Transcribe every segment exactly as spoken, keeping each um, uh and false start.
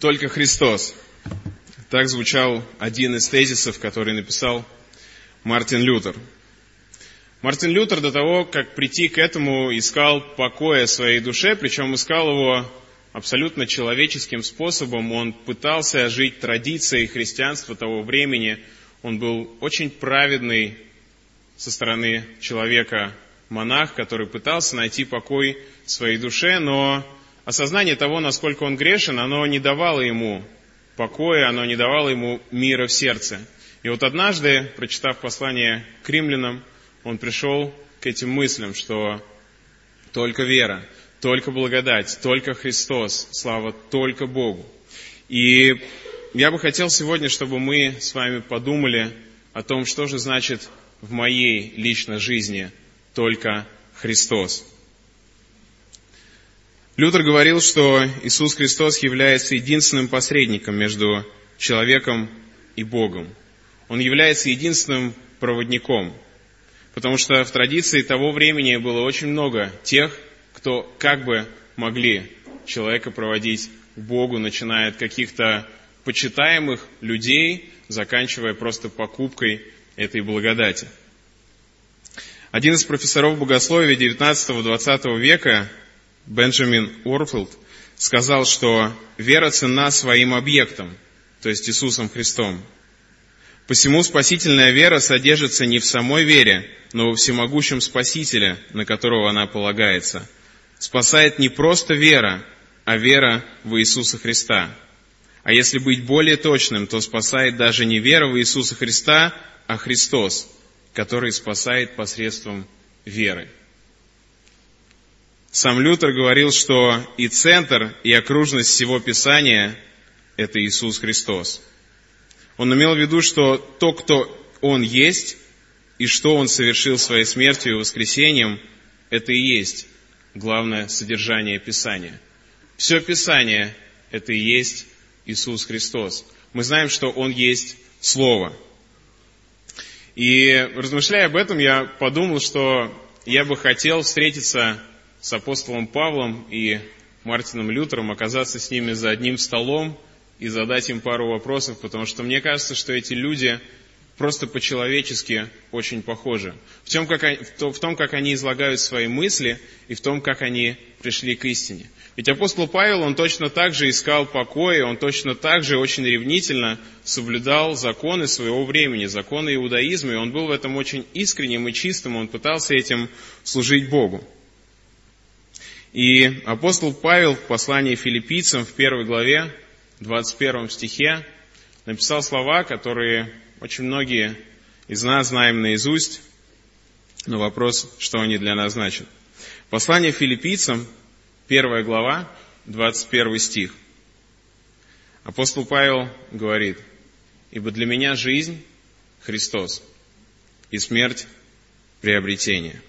Только Христос. Так звучал один из тезисов, который написал Мартин Лютер. Мартин Лютер до того, как прийти к этому, искал покоя своей душе, причем искал его абсолютно человеческим способом. Он пытался жить традицией христианства того времени. Он был очень праведный со стороны человека монах, который пытался найти покой в своей душе, но осознание того, насколько он грешен, оно не давало ему покоя, оно не давало ему мира в сердце. И вот однажды, прочитав послание к римлянам, он пришел к этим мыслям, что только вера, только благодать, только Христос, слава только Богу. И я бы хотел сегодня, чтобы мы с вами подумали о том, что же значит в моей личной жизни только Христос. Лютер говорил, что Иисус Христос является единственным посредником между человеком и Богом. Он является единственным проводником, потому что в традиции того времени было очень много тех, кто как бы могли человека проводить к Богу, начиная от каких-то почитаемых людей, заканчивая просто покупкой этой благодати. Один из профессоров богословия девятнадцатого-двадцатого века, Бенджамин Уорфилд, сказал, что вера ценна своим объектом, то есть Иисусом Христом. Посему спасительная вера содержится не в самой вере, но во всемогущем Спасителе, на которого она полагается. Спасает не просто вера, а вера в Иисуса Христа. А если быть более точным, то спасает даже не вера в Иисуса Христа, а Христос, который спасает посредством веры. Сам Лютер говорил, что и центр, и окружность всего Писания – это Иисус Христос. Он имел в виду, что то, кто Он есть, и что Он совершил своей смертью и воскресением, это и есть главное содержание Писания. Все Писание – это и есть Иисус Христос. Мы знаем, что Он есть Слово. И размышляя об этом, я подумал, что я бы хотел встретиться с апостолом Павлом и Мартином Лютером, оказаться с ними за одним столом и задать им пару вопросов, потому что мне кажется, что эти люди просто по-человечески очень похожи. В том, как они, в том, как они излагают свои мысли и в том, как они пришли к истине. Ведь апостол Павел, он точно так же искал покоя, он точно так же очень ревнительно соблюдал законы своего времени, законы иудаизма, и он был в этом очень искренним и чистым, он пытался этим служить Богу. И апостол Павел в послании филиппийцам в первой главе, двадцать первом стихе, написал слова, которые очень многие из нас знаем наизусть, но вопрос, что они для нас значат. Послание филиппийцам, первая глава, двадцать первый стих. Апостол Павел говорит: «Ибо для меня жизнь – Христос, и смерть – приобретение».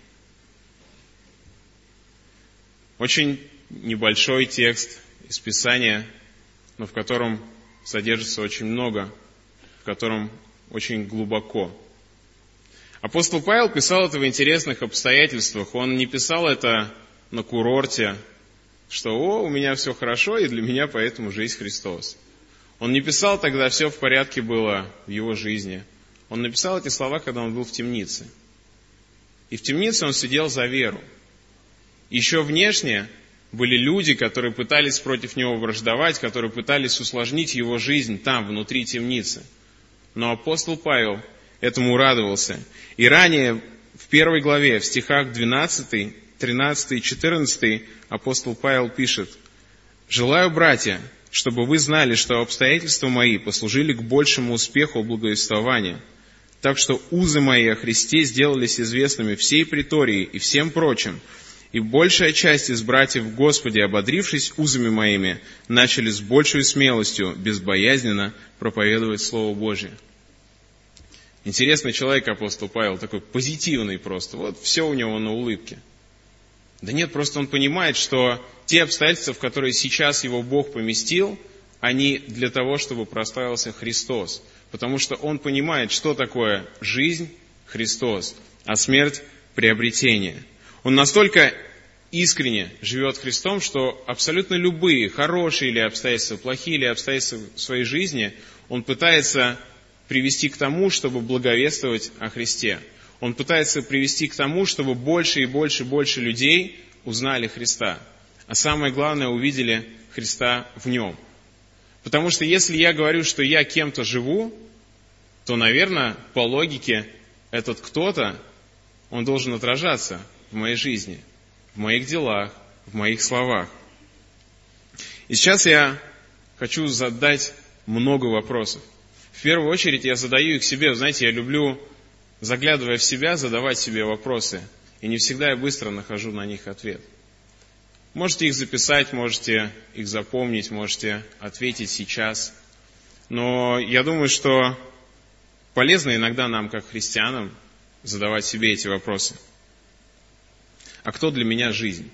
Очень небольшой текст из Писания, но в котором содержится очень много, в котором очень глубоко. Апостол Павел писал это в интересных обстоятельствах. Он не писал это на курорте, что «О, у меня все хорошо, и для меня поэтому жизнь Христос». Он не писал тогда «все в порядке было в его жизни». Он написал эти слова, когда он был в темнице. И в темнице он сидел за веру. Еще внешне были люди, которые пытались против него враждовать, которые пытались усложнить его жизнь там, внутри темницы. Но апостол Павел этому радовался. И ранее, в первой главе, в стихах двенадцатый, тринадцатый и четырнадцатый, апостол Павел пишет: «Желаю, братья, чтобы вы знали, что обстоятельства мои послужили к большему успеху благовествования, так что узы мои о Христе сделались известными всей претории и всем прочим, и большая часть из братьев в Господе, ободрившись узами моими, начали с большей смелостью, безбоязненно проповедовать Слово Божие». Интересный человек апостол Павел, такой позитивный просто. Вот все у него на улыбке. Да нет, просто он понимает, что те обстоятельства, в которые сейчас его Бог поместил, они для того, чтобы прославился Христос. Потому что он понимает, что такое жизнь — Христос, а смерть — приобретение. Он настолько искренне живет Христом, что абсолютно любые, хорошие или обстоятельства, плохие или обстоятельства в своей жизни, он пытается привести к тому, чтобы благовествовать о Христе. Он пытается привести к тому, чтобы больше и больше и больше людей узнали Христа. А самое главное, увидели Христа в нем. Потому что если я говорю, что я кем-то живу, то, наверное, по логике, этот кто-то, он должен отражаться в моей жизни, в моих делах, в моих словах. И сейчас я хочу задать много вопросов. В первую очередь я задаю их себе. Знаете, я люблю, заглядывая в себя, задавать себе вопросы. И не всегда я быстро нахожу на них ответ. Можете их записать, можете их запомнить, можете ответить сейчас. Но я думаю, что полезно иногда нам, как христианам, задавать себе эти вопросы. А кто для меня жизнь?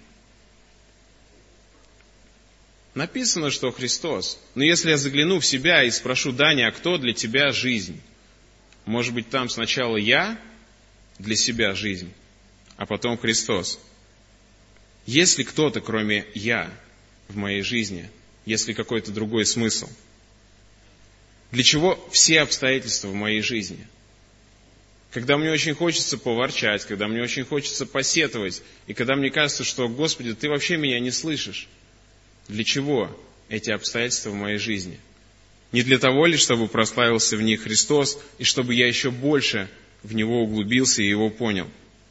Написано, что Христос. Но если я загляну в себя и спрошу: Даня, а кто для тебя жизнь? Может быть, там сначала я для себя жизнь, а потом Христос. Есть ли кто-то, кроме «я» в моей жизни? Есть ли какой-то другой смысл? Для чего все обстоятельства в моей жизни? Когда мне очень хочется поворчать, когда мне очень хочется посетовать, и когда мне кажется, что, Господи, Ты вообще меня не слышишь. Для чего эти обстоятельства в моей жизни? Не для того ли, чтобы прославился в них Христос, и чтобы я еще больше в Него углубился и Его понял?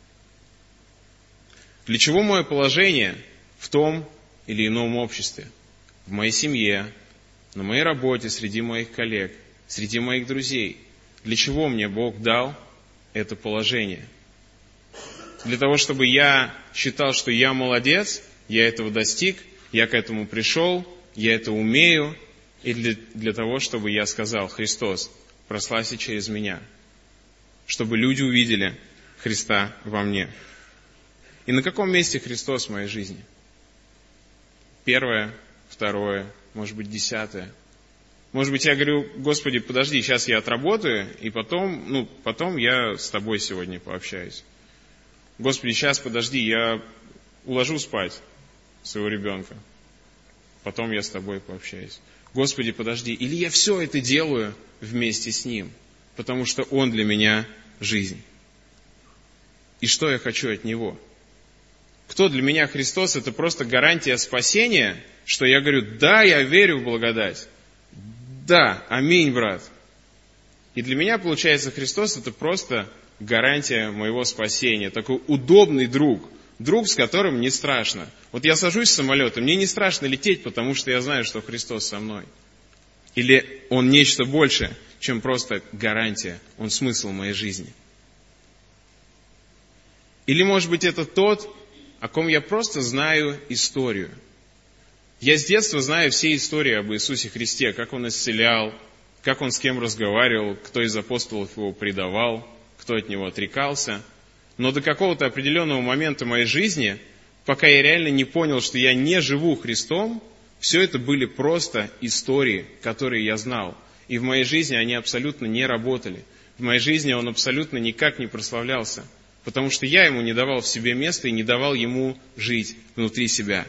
Для чего мое положение в том или ином обществе? В моей семье, на моей работе, среди моих коллег, среди моих друзей. Для чего мне Бог дал это положение? Для того, чтобы я считал, что я молодец, я этого достиг, я к этому пришел, я это умею, и для, для того, чтобы я сказал: Христос, прославься через меня, чтобы люди увидели Христа во мне. И на каком месте Христос в моей жизни? Первое, второе, может быть, десятое. Может быть, я говорю: Господи, подожди, сейчас я отработаю, и потом, ну, потом я с Тобой сегодня пообщаюсь. Господи, сейчас подожди, я уложу спать своего ребенка, потом я с Тобой пообщаюсь. Господи, подожди, или я все это делаю вместе с Ним, потому что Он для меня жизнь. И что я хочу от Него? Кто для меня Христос? Это просто гарантия спасения, что я говорю: да, я верю в благодать. Да, аминь, брат. И для меня, получается, Христос это просто гарантия моего спасения. Такой удобный друг. Друг, с которым не страшно. Вот я сажусь в самолет, и мне не страшно лететь, потому что я знаю, что Христос со мной. Или Он нечто большее, чем просто гарантия. Он смысл моей жизни. Или, может быть, это тот, о ком я просто знаю историю. Я с детства знаю все истории об Иисусе Христе, как Он исцелял, как Он с кем разговаривал, кто из апостолов Его предавал, кто от Него отрекался. Но до какого-то определенного момента моей жизни, пока я реально не понял, что я не живу Христом, все это были просто истории, которые я знал. И в моей жизни они абсолютно не работали. В моей жизни Он абсолютно никак не прославлялся. Потому что я Ему не давал в себе места и не давал Ему жить внутри себя.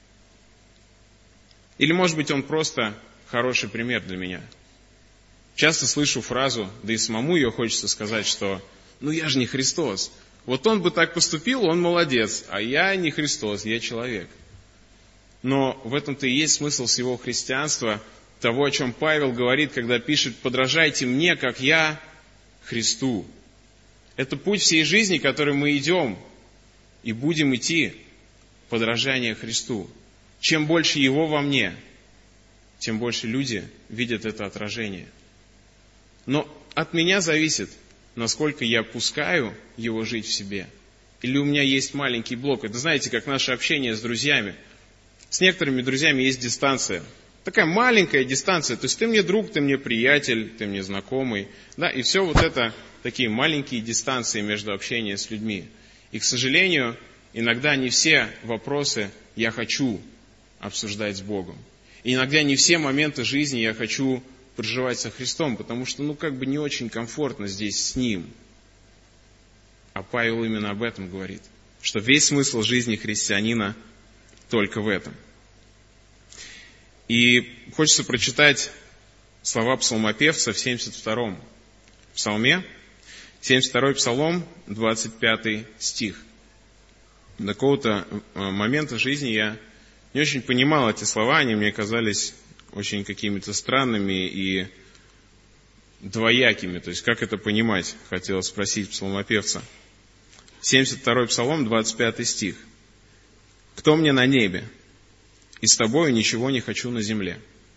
Или, может быть, Он просто хороший пример для меня. Часто слышу фразу, да и самому ее хочется сказать, что «ну я же не Христос». Вот Он бы так поступил, Он молодец, а я не Христос, я человек. Но в этом-то и есть смысл всего христианства, того, о чем Павел говорит, когда пишет: «Подражайте мне, как я Христу». Это путь всей жизни, который мы идем и будем идти, подражание Христу. Чем больше Его во мне, тем больше люди видят это отражение. Но от меня зависит, насколько я пускаю Его жить в себе. Или у меня есть маленький блок. Это, знаете, как наше общение с друзьями. С некоторыми друзьями есть дистанция. Такая маленькая дистанция. То есть ты мне друг, ты мне приятель, ты мне знакомый. Да, и все вот это такие маленькие дистанции между общением с людьми. И, к сожалению, иногда не все вопросы я хочу обсуждать с Богом. И иногда не все моменты жизни я хочу проживать со Христом, потому что, ну, как бы не очень комфортно здесь с Ним. А Павел именно об этом говорит. что весь смысл жизни христианина только в этом. И хочется прочитать слова псалмопевца в семьдесят втором псалме, семьдесят второй псалом, двадцать пятый стих. До какого-то момента в жизни я не очень понимал эти слова, они мне казались очень какими-то странными и двоякими. То есть, как это понимать, хотел спросить псалмопевца. семьдесят второй псалом, двадцать пятый стих. «Кто мне на небе? И с тобою ничего не хочу на земле».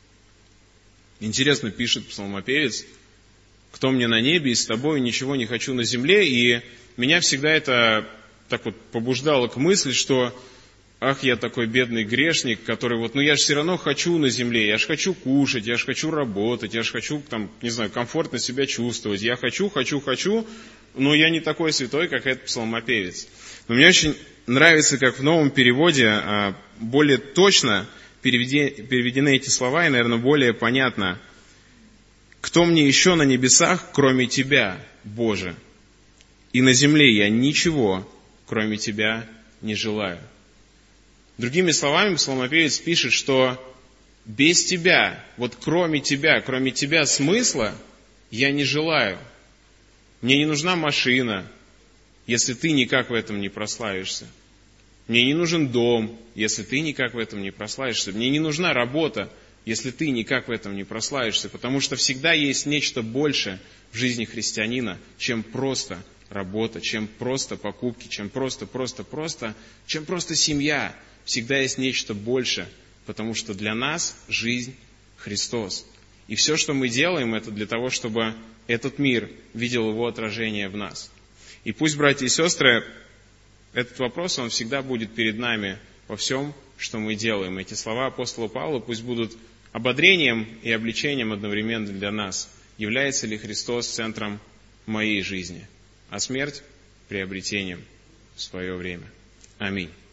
Интересно пишет псалмопевец, «Кто мне на небе, и с тобою ничего не хочу на земле». И меня всегда это так вот побуждало к мысли, что ах, я такой бедный грешник, который вот, ну я же все равно хочу на земле, я же хочу кушать, я же хочу работать, я же хочу, там, не знаю, комфортно себя чувствовать, я хочу, хочу, хочу, но я не такой святой, как этот псалмопевец. Но мне очень нравится, как в новом переводе более точно переведены эти слова, и, наверное, более понятно. «Кто мне еще на небесах, кроме Тебя, Боже? И на земле я ничего, кроме Тебя, не желаю». Другими словами, псалмопевец пишет, что без Тебя, вот кроме Тебя, кроме Тебя смысла я не желаю. Мне не нужна машина, если Ты никак в этом не прославишься. Мне не нужен дом, если Ты никак в этом не прославишься. Мне не нужна работа, если Ты никак в этом не прославишься. Потому что всегда есть нечто большее в жизни христианина, чем просто работа, чем просто покупки, чем просто, просто, просто, чем просто семья. Всегда есть нечто большее, потому что для нас жизнь Христос. И все, что мы делаем, это для того, чтобы этот мир видел его отражение в нас. И пусть, братья и сестры, этот вопрос, он всегда будет перед нами во всем, что мы делаем. Эти слова апостола Павла пусть будут ободрением и обличением одновременно для нас. Является ли Христос центром моей жизни, а смерть приобретением в свое время. Аминь.